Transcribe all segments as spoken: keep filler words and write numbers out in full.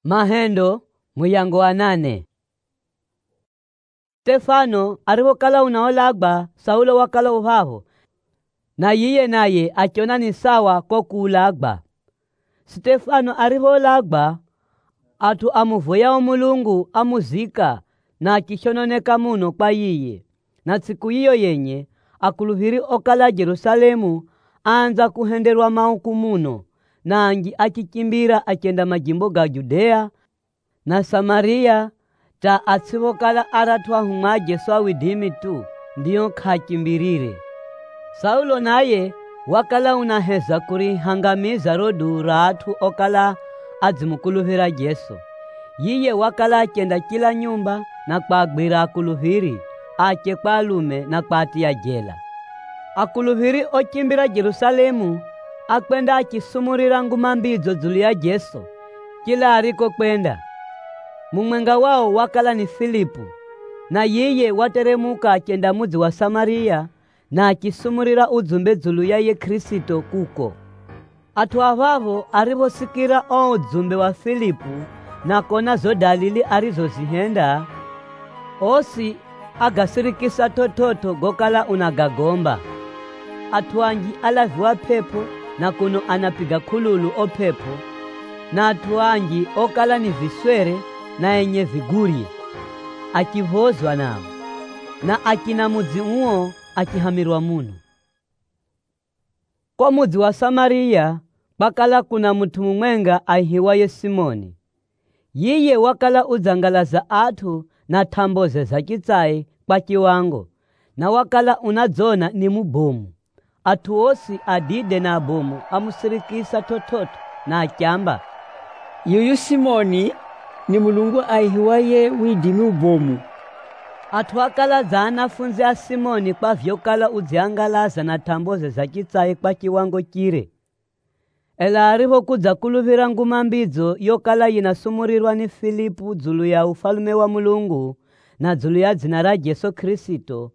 Mahendo muyango wa nane. Stefano alipokala unaolagba Saulo wakala uhavo, na yiye naye akiona ni sawa kwa kuulagba. Stefano alipolagba atu amuvoya Mulungu amuzika na akishononeka muno kwa yiye. Na siku hiyo yenye akuluhiri okala Jerusalemu anza kuhenderwa mauku muno, na angi akikimbira akenda majimbo ga Judea na Samaria ta atsivokala aratwa humwa Jesu awidimi tu ndiyo kakimbirire. Saulo naye wakala unaheza kurihangamiza rodu ratu okala adzimukuluhira Jesu. Yiye wakala akenda kila nyumba na kwagwira akuluhiri ake kwa lume na kwatia jela. Akuluhiri okimbira Jerusalemu akwenda akisumurira nguma mbidzo dzulu ya Jesu kila ariko kwenda. Mumwenga wao wakala ni Filipu, na yiye wateremuka akenda mudzi wa Samaria na akisumurira udzumbe dzulu ya ye Kristo kuko. Atu avavo arivosikira o udzumbe wa Filipu na kona zo dalili arizozihenda, osi agasirikisa tototo gokala unagagomba. Atu anji alaviwa pepo na kuno anapiga kululu o pepo, na atu anji okala ni viswere na enye vigurie akivozwa nao, na akina mudzi uo akihamirwa muno. Kwa mudzi wa Samaria bakala kuna mtu mumwenga ahiwaye Simoni. Yiye wakala udzangalaza atu na tamboze za chitsai kwa kiwango, na wakala unadzona ni mubomu. Atu osi adide na bomu amusirikisa tototo na akyamba, yuyu Simoni ni Mulungu ahiwaye widimi ubomu. Atu wakala za anafunzi a Simoni kwa vyokala udziangalaza na tamboze za chitsai kwa kiwango kire. Ela arivo kudza kuluvira nguma mbidzo yokala yinasumurirwa ni Filipu dzulu ya ufalume wa Mulungu na dzulu ya dzina la Jesu Kristo,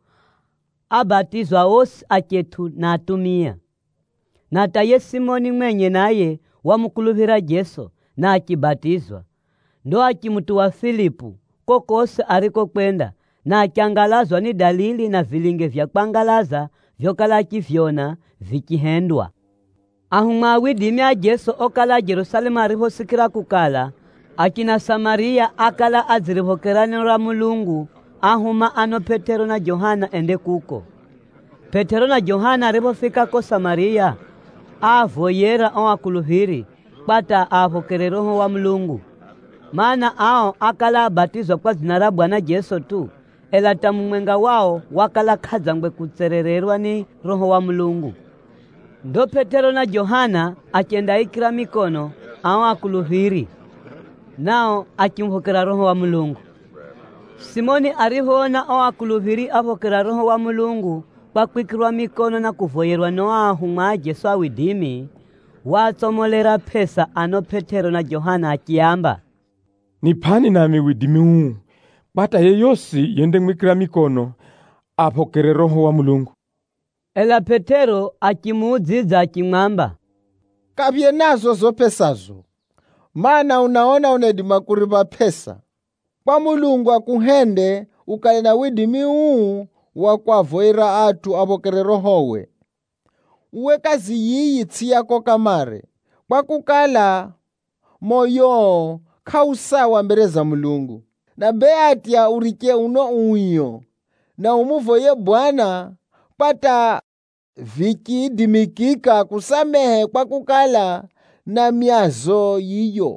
abatizwa osi aketu na atumia. Na taye Simoni mwenye naye wamukuluvira Jesu na akibatizwa, ndo akimutu wa Filipu kokose ariko kwenda, na akiangalazwa ni dalili na vilinge vya kwangalaza vyokala akivyona vikihendwa. Ahuma widimi a Jesu okala Jerusalemu arivosikira kukala akina Samaria akala azirivokeranira Mulungu, ahuma ano Petero na Johana ende kuko. Petero na Johana arivofika ko Samaria avoyera o akuluhiri pata avokere Roho wa Mulungu, maana ao akala abatizwa kwa dzina la Bwana Jesu tu, ela tamumwenga wao wakala khadzangwe kutserererwa ni Roho wa Mulungu. Ndo Petero na Johana akenda ikira mikono ao akuluhiri, nao akimvokera Roho wa Mulungu. Simoni arihoona o akuluhiri avokera Roho wa Mulungu kwa kwikirwa mikono na kuvoyerwa no ahumwa Jesu awidimi, watsomolera pesa ano Petero na Johana akiamba, nipani nami widimi huu bata yeyosi yende mwikira mikono apokere Roho wa Mulungu. Ela Petero akimuudzidza akimwamba, kabye nazo zo pesazo, mana unaona unedima kuripa pesa kwa Mulungu akuhende ukale na widimi huu wa kwavoira atu apokere Rohowe. Uwe kazi yiyi tsiyako kamare kwa kukala moyo kausawa mbere za Mulungu, na beatia urike uno uyo na umuvoye Bwana pata vikidimikika kusamehe kwa kukala na miazo yiyo.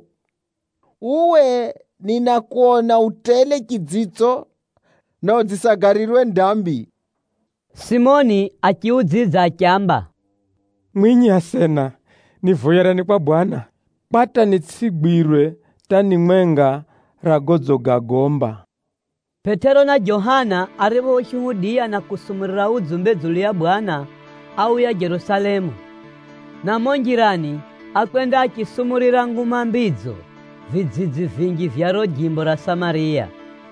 Uwe ninakuona utele kidzitso na udzisagarirwe ndambi. Simoni akiudzidza akiamba, mwinyi asena nivoyerani kwa Bwana pata nitsigwirwe tani mwenga ragodzo gagomba. Petero na Johana arivo shuhudia na kusumurira udzumbe dzulu ya Bwana au ya Jerusalemu, na monjirani akwenda akisumurira nguma mbidzo vidzidzi vingi vya ro jimbo la Samaria.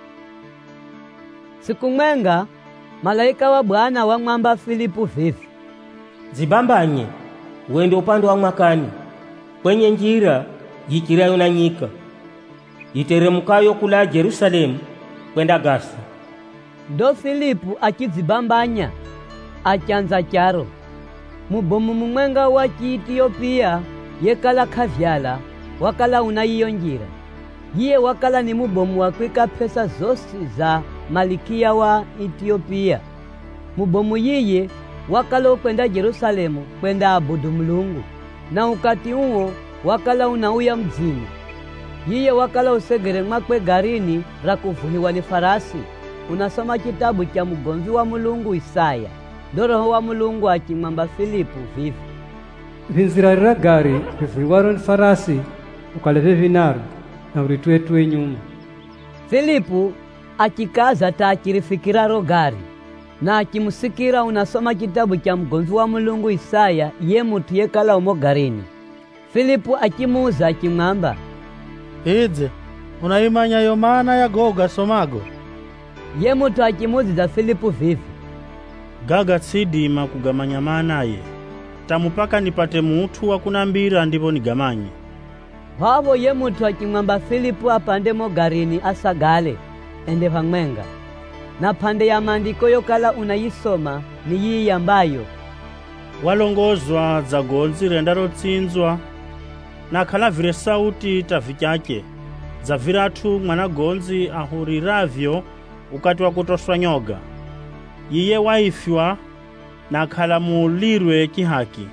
Siku mwenga malaika wa Bwana wamwamba Filipu vivi, zibambanye wende upande wa mwakani kwenye njira yikirayo na nyika, iteremukayo kula Jerusalemu kwenda Gaza. Ndo Filipu akizibambanya achanza charo. Mubomu mumwenga wa Etiopia yekala kavyala wakala unaiyo njira. Yiye wakala ni mubomu wakwika pesa zosi za malikia wa Etiopia. Mubomu yiye wakala kwenda Jerusalemu kwenda abudu Mulungu. Na ukati uo wakala unauya mzini. Yiye wakala usegere makwe garini rakuvuhiwa ni farasi. Unasoma kitabu cha mugomvi wa Mulungu Isaya. Doroho wa Mulungu akimwamba Filipu vivi: vinzirarira gari vivuhiwaro ni farasi ukaleve vinaro na uritwetwe nyuma. Filipu akikaza takirifikiraro gari na akimusikira unasoma kitabu cha mugomvi wa Mulungu Isaya ye mutu yekala umo garini. Filipu akimuza akimwamba, idze unaimanya yo maana ya goga somago? Ye mutu akimuziza Filipu vivi: gaga tsidima kugamanya maana ye, tamupaka nipate mutu wa kunambira ndipo nigamanye. Havo ye mutu akimwamba Filipu apande mo garini asagale ende pamwenga. Na pande ya maandiko yokala unayisoma ni yiyi ambayo: walongozwa za gonzi rendaro tsinzwa na khala vire sauti tavichake za viratu mwana gonzi ahuriravyo ukati wa kutoswa nyoga. Yiye waifywa na khala mulirwe kihaki.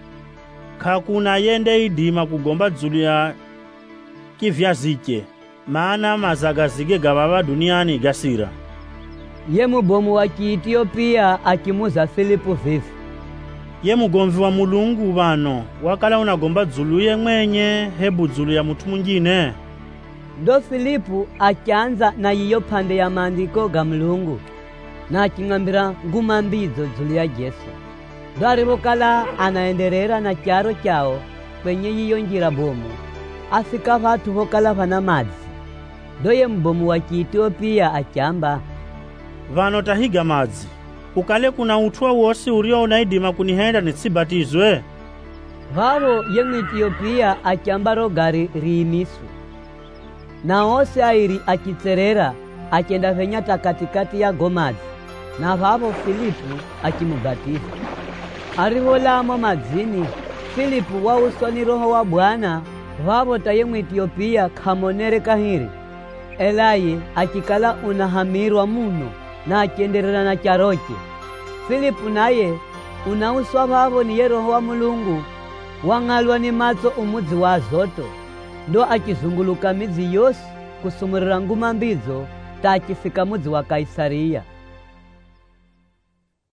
Kakuna yende idima kugomba dzulu ya kivyazike, maana mazagazige gababa duniani gasira. Ye mubomu wa Etiopia akimuza Filipu vivi: ye mugomvi wa Mulungu bano wakala unagomba dzulu ye mwenye hebu dzulu ya mutu mwingine? Ndo Filipu akianza na yiyo pande ya maandiko ga Mulungu na akingambira nguma mbizo dzulu ya Yesu. Ndo arivokala anaenderera na charo chao kwenye yiyo njira bomu afika vatu vokala vana madzi. Ndo ye mbomu wa Etiopia achamba, vano tahiga madzi ukale kuna utwa wosi urio unaidima kunihenda nitsibatizwe? Vavo ye Etiopia achamba rogari riimisu na ose airi akitserera akenda venyata katikati ya gomadzi. Na vavo Filipu akimubatiza. Arivolamo madzini Filipu wa usoni roho wa Bwana vavo ta ye Etiopia kamonere kahiri. Elaye akikala unahamirwa muno na akienderera na charoche. Filipu naye unauswa vavo ni ye roho wa Mulungu wang'alwa ni matso umudzi wa Azoto. Ndo akizunguluka midzi yose kusumurira nguma mbizo ta akifika mudzi wa Kaisaria.